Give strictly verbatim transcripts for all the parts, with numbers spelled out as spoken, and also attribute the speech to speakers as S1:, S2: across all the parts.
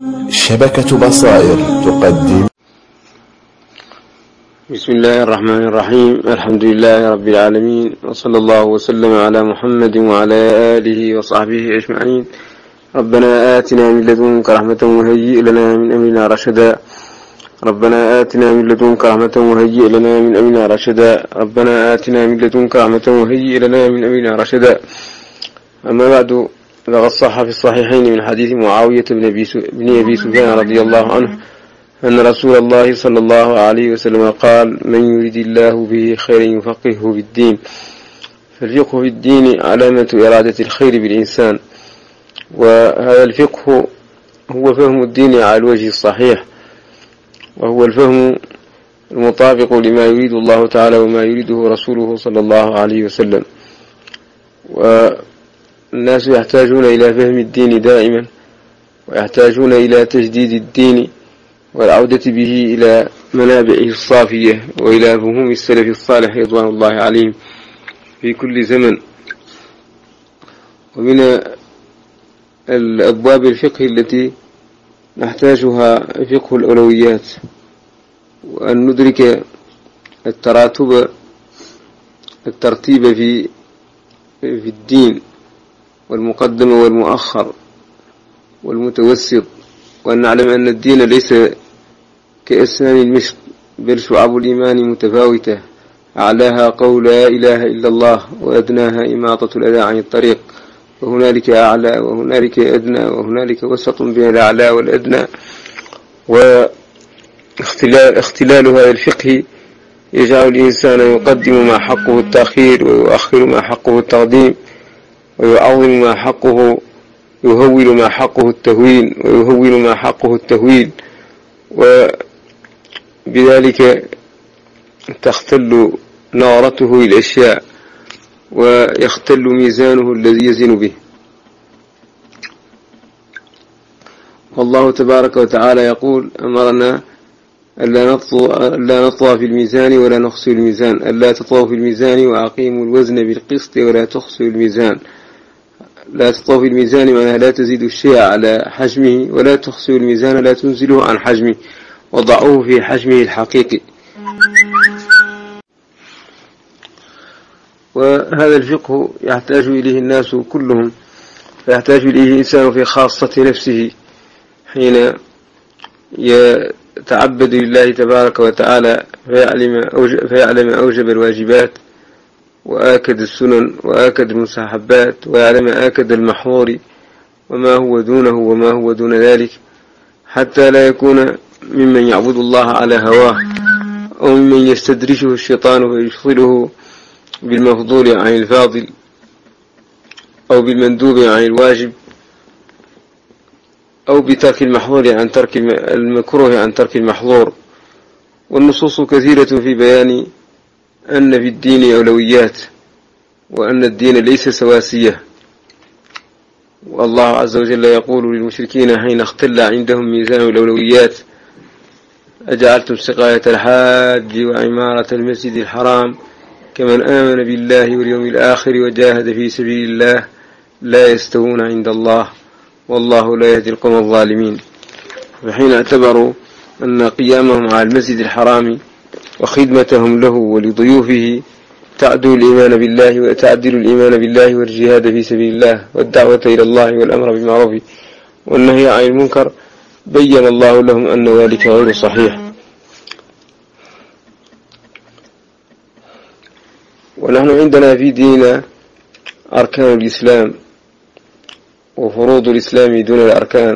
S1: شبكة بصائر تقدم.
S2: بسم الله الرحمن الرحيم. الحمد لله رب العالمين، وصلى الله وسلم على محمد وعلى آله وصحبه أجمعين. ربنا آتنا من لدنك رحمة وهيئ لنا من أمرنا رشدا. ربنا آتنا من لدنك رحمة وهيئ لنا من أمرنا رشدا. ربنا آتنا من لدنك رحمة وهيئ لنا من أمرنا رشدا. أما بعد، فقد صح في الصحيحين من حديث معاوية بن أبي سفيان رضي الله عنه أن رسول الله صلى الله عليه وسلم قال: من يريد الله به خيرا يفقهه في الدين. فالفقه في الدين علامة إرادة الخير بالإنسان، وهذا الفقه هو فهم الدين على الوجه الصحيح، وهو الفهم المطابق لما يريد الله تعالى وما يريده رسوله صلى الله عليه وسلم. والناس يحتاجون إلى فهم الدين دائما، ويحتاجون إلى تجديد الدين والعودة به إلى منابعه الصافية وإلى فهوم السلف الصالح رضوان الله عليهم في كل زمن. ومن الأبواب الفقه التي نحتاجها فقه الأولويات، وأن ندرك التراتب الترتيب في في الدين، والمقدم والمؤخر والمتوسط، وأن نعلم أن الدين ليس كأسنان المشط، بل شعب الإيمان متفاوتة، أعلاها قول لا إله إلا الله، وأدناها إماطة الأذى عن الطريق، وهنالك أعلى وهنالك أدنى وهنالك وسط بين الأعلى والأدنى. واختلال هذا الفقه يجعل الإنسان يقدم ما حقه التأخير، ويؤخر ما حقه التقديم، ويعظم ما حقه يهول ما حقه التهوين، ويهول ما حقه التهويل، وبذلك تختل نارته للأشياء، ويختل ميزانه الذي يزن به. والله تبارك وتعالى يقول: أمرنا ألا نطغى في الميزان ولا نخسر الميزان، ألا تطغوا في الميزان وأقيموا الوزن بالقسط ولا تخسروا الميزان. لا تطغوا في الميزان معناها لا تزيدوا الشيء على حجمه، ولا تخسروا الميزان لا تنزلوه عن حجمه، وضعوه في حجمه الحقيقي. وهذا الفقه يحتاج إليه الناس كلهم، فيحتاج إليه الإنسان في خاصة نفسه حين يتعبد لله تبارك وتعالى، فيعلم أوجب, فيعلم أوجب الواجبات وآكد السنن وآكد المستحبات، ويعلم آكد المحظور وما هو دونه وما هو دون ذلك، حتى لا يكون ممن يعبد الله على هواه، أو ممن يستدرجه الشيطان ويشغله بالمفضول عن الفاضل، أو بالمندوب عن الواجب، أو بترك المحظور عن ترك المكروه عن ترك المحظور. والنصوص كثيرة في بيان أن في الدين أولويات، وأن الدين ليس سواسية. والله عز وجل يقول للمشركين حين اختل عندهم ميزان الأولويات: أجعلتم سقاية الحاج وعمارة المسجد الحرام كمن آمن بالله واليوم الآخر وجاهد في سبيل الله لا يستوون عند الله والله لا يهدي القوم الظالمين. فحين اعتبروا أن قيامهم على المسجد الحرام وخدمتهم له ولضيوفه تعدل الإيمان بالله وتعدل الإيمان بالله والجهاد في سبيل الله والدعوة إلى الله والأمر بالمعروف والنهي عن المنكر، بين الله لهم أن ذلك غير صحيح. ونحن عندنا في ديننا أركان الإسلام وفروض الإسلام دون الأركان،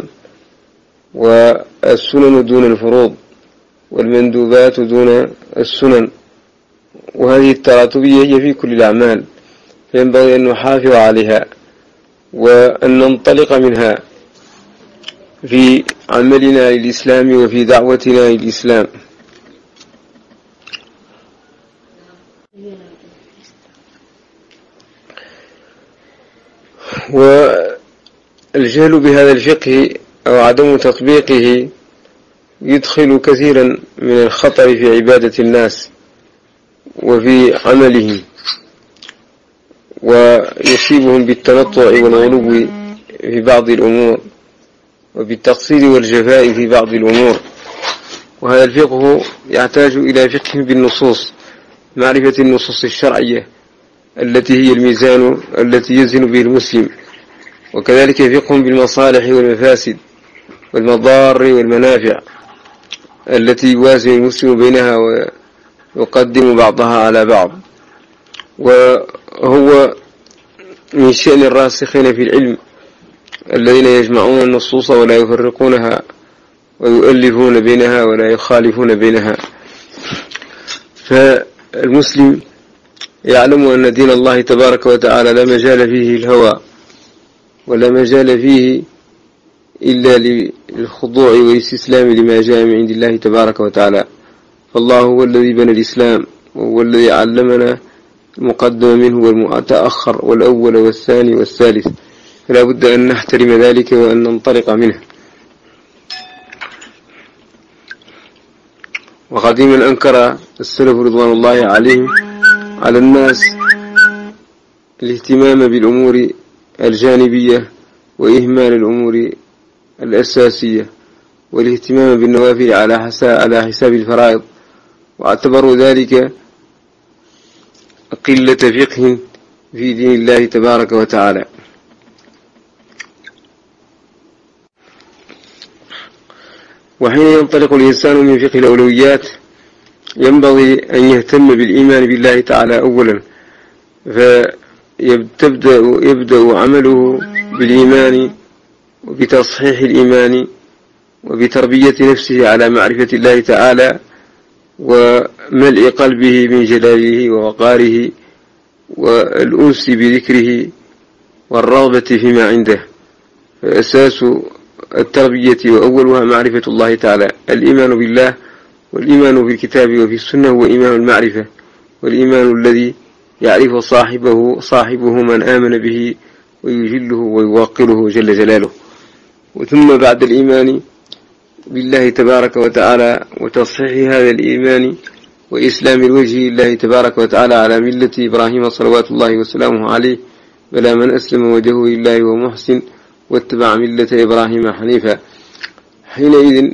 S2: والسنن دون الفروض، والمندوبات دون السنن، وهذه التراتبية هي في كل الأعمال، فينبغي أن نحافظ عليها وأن ننطلق منها في عملنا للإسلام وفي دعوتنا للإسلام. والجهل بهذا الفقه أو عدم تطبيقه يدخل كثيرا من الخطر في عبادة الناس وفي عملهم، ويصيبهم بالتنطع والغلو في بعض الأمور، وبالتقصير والجفاء في بعض الأمور. وهذا الفقه يحتاج إلى فقه بالنصوص، معرفة النصوص الشرعية التي هي الميزان التي يزن به المسلم، وكذلك فقه بالمصالح والمفاسد والمضار والمنافع التي يوازن المسلم بينها ويقدم بعضها على بعض. وهو من شأن الراسخين في العلم الذين يجمعون النصوص ولا يفرقونها ويؤلفون بينها ولا يخالفون بينها. فالمسلم يعلم أن دين الله تبارك وتعالى لا مجال فيه الهوى ولا مجال فيه إلا للخضوع والاستسلام لما جاء من عند الله تبارك وتعالى. فالله هو الذي بنى الإسلام، وهو الذي علمنا المقدم منه والمتأخر والأول والثاني والثالث، فلا بد أن نحترم ذلك وأن ننطلق منه. وقديما أنكر السلف رضوان الله عليهم على الناس الاهتمام بالأمور الجانبية وإهمال الأمور الأساسية، والاهتمام بالنوافل على حساب الفرائض، واعتبروا ذلك قلة فقه في دين الله تبارك وتعالى. وحين ينطلق الإنسان من فقه الأولويات ينبغي أن يهتم بالإيمان بالله تعالى أولا، فيبدأ يبدأ عمله بالإيمان وبتصحيح الإيمان وبتربية نفسه على معرفة الله تعالى وملء قلبه من جلاله ووقاره والأنس بذكره والرغبة فيما عنده. فأساس التربية وأولها معرفة الله تعالى، الإيمان بالله والإيمان بالكتاب وفي السنة هو إيمان المعرفة، والإيمان الذي يعرف صاحبه صاحبه من آمن به ويجله ويوقره جل جلاله. وثم بعد الإيمان بالله تبارك وتعالى وتصحيح هذا الإيمان وإسلام الوجه الله تبارك وتعالى على ملة إبراهيم صلوات الله وسلامه عليه، بلا من أسلم وجهه لله ومحسن واتبع ملة إبراهيم حنيفا. حينئذ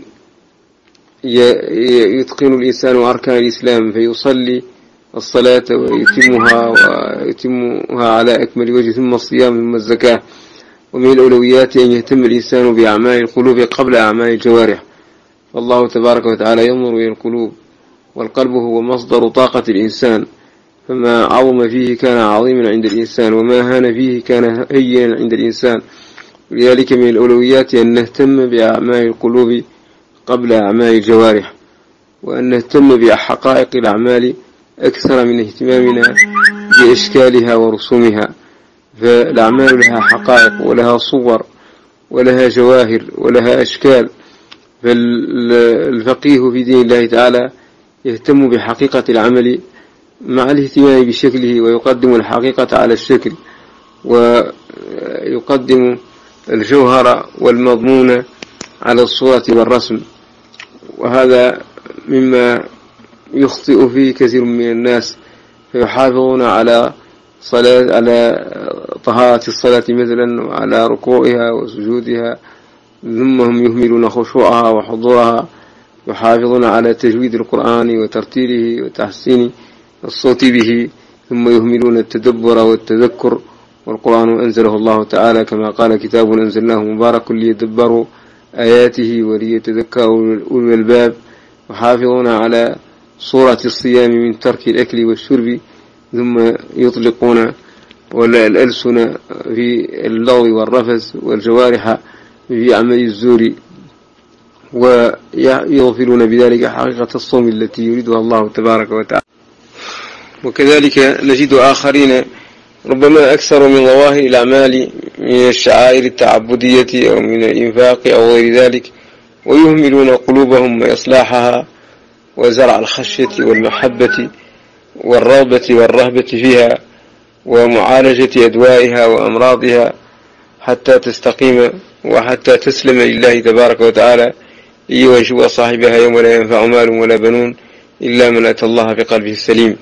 S2: يتقن الإنسان أركان الإسلام فيصلي الصلاة ويتمها ويتمها على أكمل وجه، ثم الصيام، ثم الزكاة. ومن الأولويات أن يهتم الإنسان بأعمال القلوب قبل أعمال الجوارح، والله تبارك وتعالى ينظر إلى القلوب، والقلب هو مصدر طاقة الإنسان، فما عظم فيه كان عظيما عند الإنسان، وما هان فيه كان هينا عند الإنسان. ولذلك من الأولويات أن نهتم بأعمال القلوب قبل أعمال الجوارح، وأن نهتم بحقائق الأعمال أكثر من اهتمامنا بإشكالها ورسومها. فالأعمال لها حقائق ولها صور ولها جواهر ولها أشكال، فالفقيه في دين الله تعالى يهتم بحقيقة العمل مع الاهتمام بشكله، ويقدم الحقيقة على الشكل، ويقدم الجوهر والمضمون على الصورة والرسم. وهذا مما يخطئ فيه كثير من الناس، فيحافظون على صلاة على طهارة الصلاة مثلا وعلى ركوعها وسجودها، ثم هم يهملون خشوعها وحضورها، يحافظون على تجويد القرآن وترتيله وتحسين الصوت به، ثم يهملون التدبر والتذكر. والقرآن أنزله الله تعالى كما قال: كتاب أنزلناه مبارك ليدبروا آياته وليتذكروا أولو الألباب. يحافظون على صورة الصيام من ترك الأكل والشرب، ثم يطلقون ولا الألسن في اللغو والرفث، والجوارح في عمل الزور، ويغفلون بذلك حقيقة الصوم التي يريدها الله تبارك وتعالى. وكذلك نجد آخرين ربما أكثر من ظواهر الأعمال من الشعائر التعبدية أو من الإنفاق أو غير ذلك، ويهملون قلوبهم وإصلاحها وزرع الخشية والمحبة والرغبة والرهبة فيها، ومعالجة أدوائها وأمراضها حتى تستقيم وحتى تسلم لله تبارك وتعالى، ليواجه صاحبها يوم لا ينفع مال ولا بنون إلا من أتى الله بقلبه السليم.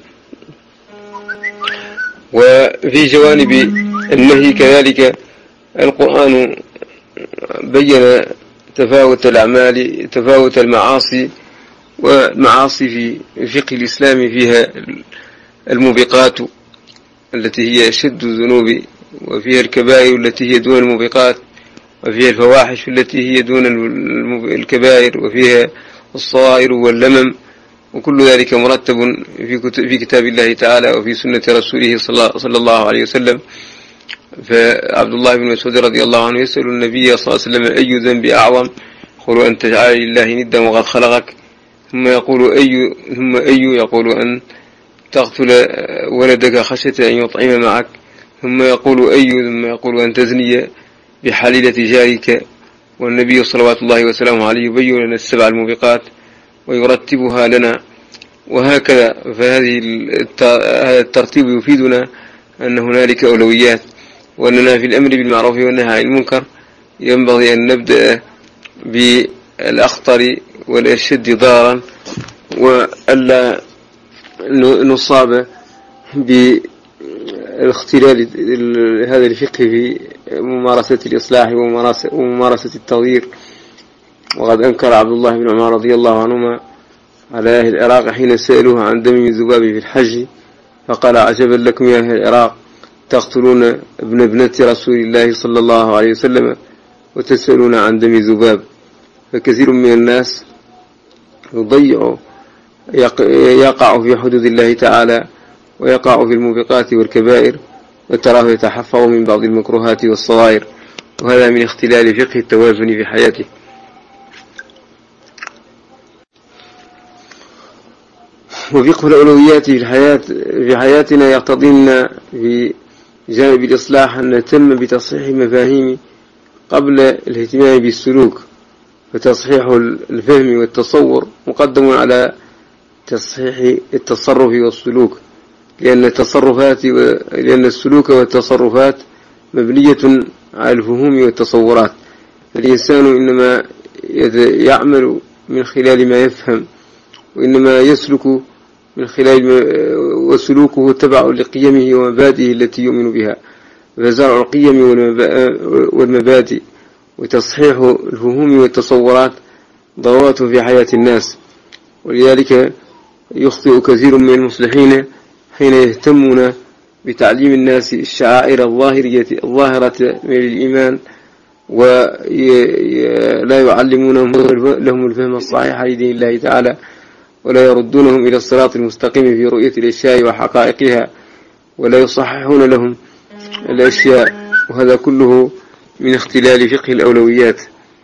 S2: وفي جوانب النهي كذلك القرآن بين تفاوت الأعمال تفاوت المعاصي، والمعاصي في الفقه الإسلامي فيها الموبقات التي هي أشد الذنوب، وفيها الكبائر التي هي دون الموبقات، وفيها الفواحش التي هي دون الكبائر، وفيها الصغائر واللمم، وكل ذلك مرتب في كتاب الله تعالى وفي سنة رسوله صلى الله عليه وسلم. فعبد الله بن مسعود رضي الله عنه يسأل النبي صلى الله عليه وسلم: أي ذنب أعظم؟ يقول: أن تجعل لله ندا وقد خلقك. ثم يقول: أي ثم أي يقول: أن تقتل ولدك خشية أن يطعم معك. ثم يقول: أي ثم يقول: أن تزني بحليلة جارك. والنبي صلوات الله وسلامه عليه يبين لنا السبع الموبقات ويرتبها لنا، وهكذا. فهذه هذا الترتيب يفيدنا أن هنالك أولويات، وأننا في الأمر بالمعروف والنهي عن المنكر ينبغي أن نبدأ بالأخطر والأشد ضررا، وألا نصاب باختلال هذا الفقه في ممارسة الإصلاح وممارسة التغيير. وقد أنكر عبد الله بن عمر رضي الله عنهما على أهل العراق حين سألوه عن دم الذباب في الحج، فقال: عجبا لكم يا أهل العراق، تقتلون ابن ابنة رسول الله صلى الله عليه وسلم وتسألون عن دم الذباب. فكثير من الناس يضيع يقع في حدود الله تعالى، ويقع في الموبقات والكبائر، وتراه يتحفظ من بعض المكروهات والصغائر، وهذا من اختلال فقه التوازن في حياته. وفقه الأولويات في الحياة في حياتنا يقتضي لنا في جانب الإصلاح أن نهتم بتصحيح المفاهيم قبل الاهتمام بالسلوك، فتصحيح الفهم والتصور مقدم على تصحيح التصرف والسلوك، لأن التصرفات و... لأن السلوك والتصرفات مبنية على الفهوم والتصورات. الإنسان إنما يعمل من خلال ما يفهم، وإنما يسلك من خلال ما... وسلوكه تبع لقيمه ومبادئه التي يؤمن بها. فزرع القيم والمبادئ وتصحيح الفهوم والتصورات ضرورة في حياة الناس، ولذلك يخطئ كثير من المصلحين حين يهتمون بتعليم الناس الشعائر الظاهرية الظاهرة من الإيمان، ولا يعلمونهم لهم الفهم الصحيح لدين الله تعالى، ولا يردونهم إلى الصراط المستقيم في رؤية الأشياء وحقائقها، ولا يصححون لهم الأشياء. وهذا كله من اختلال فقه الأولويات.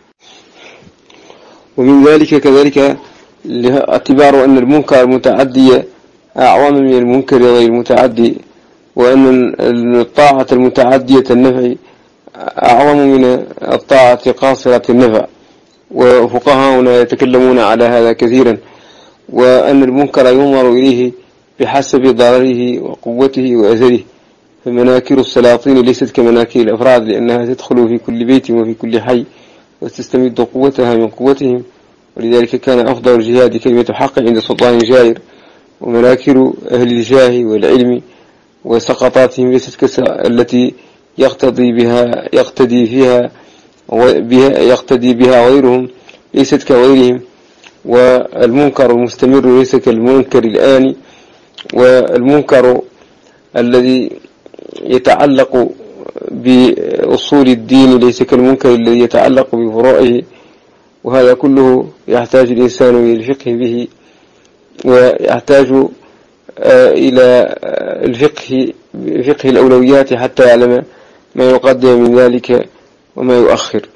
S2: ومن ذلك كذلك اعتبار أن المنكر المتعدي أعظم من المنكر غير المتعدي، وأن الطاعة المتعدية النفع أعظم من الطاعة قاصرة النفع، وفقهاؤنا يتكلمون على هذا كثيرا. وأن المنكر ينظر إليه بحسب ضرره وقوته وأثره، فمناكر السلاطين ليست كمناكر الأفراد، لأنها تدخل في كل بيت وفي كل حي وتستمد قوتها من قوتهم. ولذلك كان أفضل الجهاد كلمة حق عند سلطان جائر. ومناكر أهل الجاه والعلم وسقطاتهم ليست التي يقتضي بها يقتدي فيها بها يقتدي بها غيرهم، ليست كغيرهم. والمنكر المستمر ليس كالمنكر الآني، والمنكر الذي يتعلق بأصول الدين ليس كالمنكر الذي يتعلق بفروعه. وهذا كله يحتاج الإنسان إلى الفقه به، ويحتاج إلى الفقه فقه الأولويات حتى يعلم ما يقدم من ذلك وما يؤخر.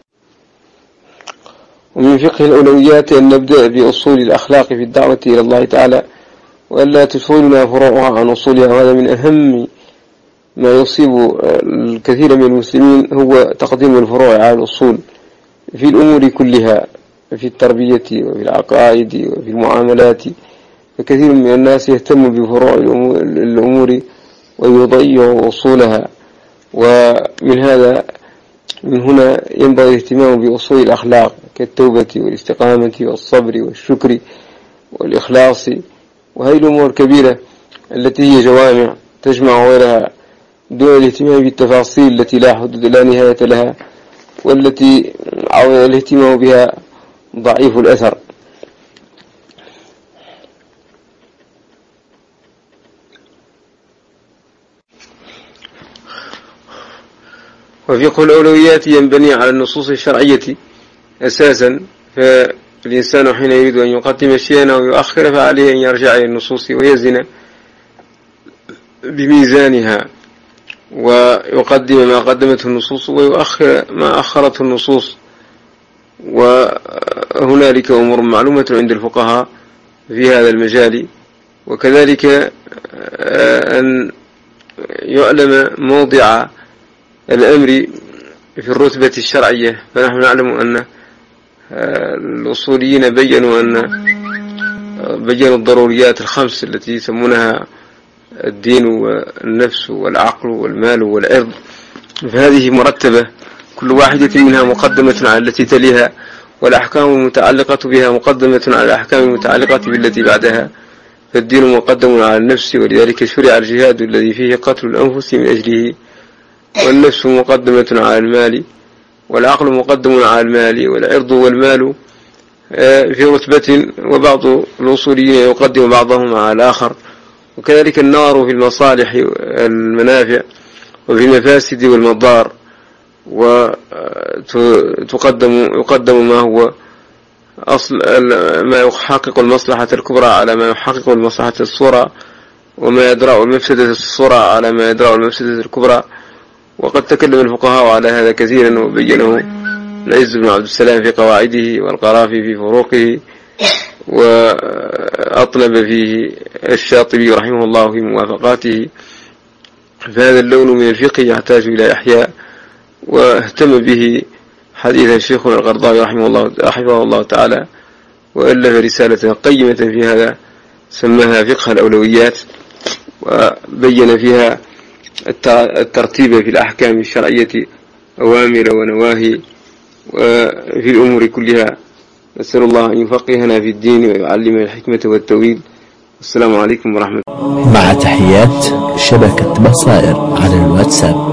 S2: ومن فقه الأولويات أن نبدأ بأصول الأخلاق في الدعوة إلى الله تعالى، وألا تشغلنا فروعها عن أصولها. وهذا من أهم ما يصيب الكثير من المسلمين، هو تقديم الفروع على الأصول في الأمور كلها، في التربية وفي العقائد وفي المعاملات. فكثير من الناس يهتم بفروع الأمور ويضيع أصولها. ومن هذا من هنا ينبغي الاهتمام بأصول الأخلاق كالتوبة والاستقامة والصبر والشكر والإخلاص، وهي الأمور الكبيرة التي هي جوامع تجمع غيرها، دون الاهتمام بالتفاصيل التي لا حدود لا نهاية لها. والتي الاهتمام بها ضعيف الأثر. وفقه الأولويات ينبني على النصوص الشرعية أساسا، فالإنسان حين يريد أن يقدم شيئا أو يؤخر فعليه أن يرجع إلى النصوص ويزن بميزانها، ويقدم ما قدمته النصوص ويؤخر ما أخرته النصوص. وهنالك أمور معلومة عند الفقهاء في هذا المجال، وكذلك أن يعلم موضع الأمر في الرتبة الشرعية. فنحن نعلم أن الأصوليين بيّنوا أن بيّنوا الضروريات الخمس التي يسمونها الدين والنفس والعقل والمال والعرض، فهذه مرتبة كل واحدة منها مقدمة على التي تليها، والأحكام المتعلقة بها مقدمة على الأحكام المتعلقة بالتي بعدها. فالدين مقدم على النفس، ولذلك شرع الجهاد الذي فيه قتل الأنفس من أجله، والنفس مقدمة على المال، والعقل مقدم على المال، والعرض والمال في رتبة، وبعض الأصوليين يقدم بعضهم على الآخر. وكذلك النار في المصالح والمنافع وفي المفاسد والمضار، وتقدم يقدم ما هو أصل ما يحقق المصلحة الكبرى على ما يحقق المصلحة الصغرى، وما يدرأ المفسدة الصغرى على ما يدرأ المفسدة الكبرى. وقد تكلم الفقهاء على هذا كثيرا، وبينه العز بن عبد السلام في قواعده، والقرافي في فروقه، وأطلب فيه الشاطبي رحمه الله في موافقاته. فهذا اللون من الفقه يحتاج إلى إحياء، واهتم به حديث الشيخ القرضاوي رحمه الله رحمه الله تعالى، وألف رسالة قيمة في هذا سماها فقه الأولويات، وبين فيها الترتيب في الأحكام الشرعية أوامر ونواهي وفي الأمور كلها. نسأل الله أن يفقهنا في الدين ويعلمنا الحكمة والتوحيد. السلام عليكم ورحمة الله.
S3: مع تحيات شبكة بصائر على الواتساب.